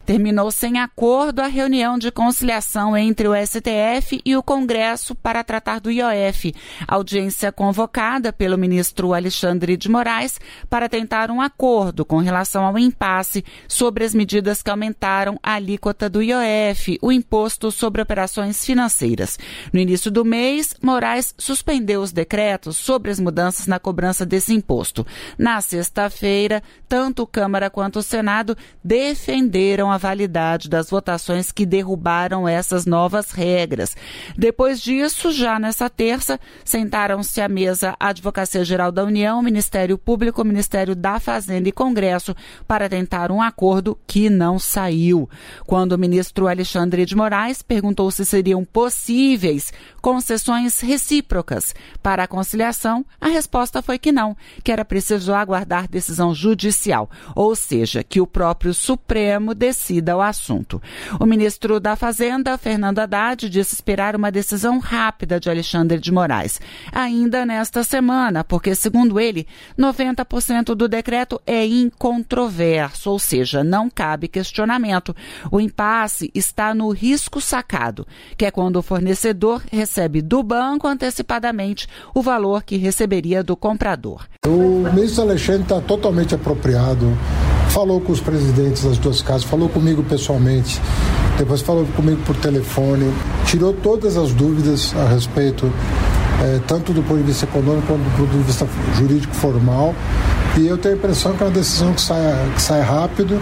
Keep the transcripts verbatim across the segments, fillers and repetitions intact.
terminou sem acordo a reunião de conciliação entre o S T F e o Congresso para tratar do I O F. Audiência convocada pelo ministro Alexandre de Moraes para tentar um acordo com relação ao impasse sobre as medidas que aumentaram a alíquota do I O F, o Imposto sobre Operações Financeiras. No início do mês, Moraes suspendeu os decretos sobre as mudanças na cobrança desse imposto. Na sexta-feira, tanto Câmara quanto o Senado defenderam a validade das votações que derrubaram essas novas regras. Depois disso, já nessa terça, sentaram-se à mesa a Advocacia Geral da União, Ministério Público, Ministério da Fazenda e Congresso para tentar um acordo que não saiu. Quando o ministro Alexandre de Moraes perguntou se seriam possíveis concessões recíprocas para a conciliação, a resposta foi que não, que era preciso aguardar decisão judicial, ou seja, que o próprio Supremo decida o assunto. O ministro da Fazenda, Fernando Haddad, disse esperar uma decisão rápida de Alexandre de Moraes, ainda nesta semana, porque, segundo ele, noventa por cento do decreto é incontroverso, ou seja, não cabe questionamento. O impasse está no risco sacado, que é quando o fornecedor recebe do banco antecipadamente o valor que receberia do comprador. O ministro Alexandre está totalmente apropriado, falou com os presidentes das duas casas, falou comigo pessoalmente, depois falou comigo por telefone, tirou todas as dúvidas a respeito, é, tanto do ponto de vista econômico quanto do ponto de vista jurídico formal, e eu tenho a impressão que é uma decisão que sai, que sai rápido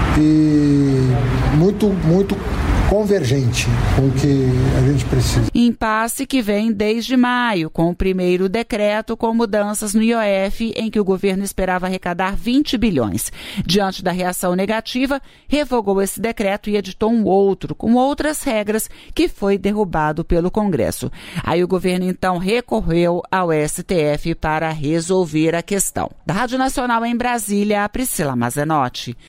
e muito, muito convergente com o que a gente precisa. Impasse que vem desde maio, com o primeiro decreto com mudanças no I O F, em que o governo esperava arrecadar vinte bilhões. Diante da reação negativa, revogou esse decreto e editou um outro, com outras regras, que foi derrubado pelo Congresso. Aí o governo, então, recorreu ao S T F para resolver a questão. Da Rádio Nacional em Brasília, Priscila Mazenotti.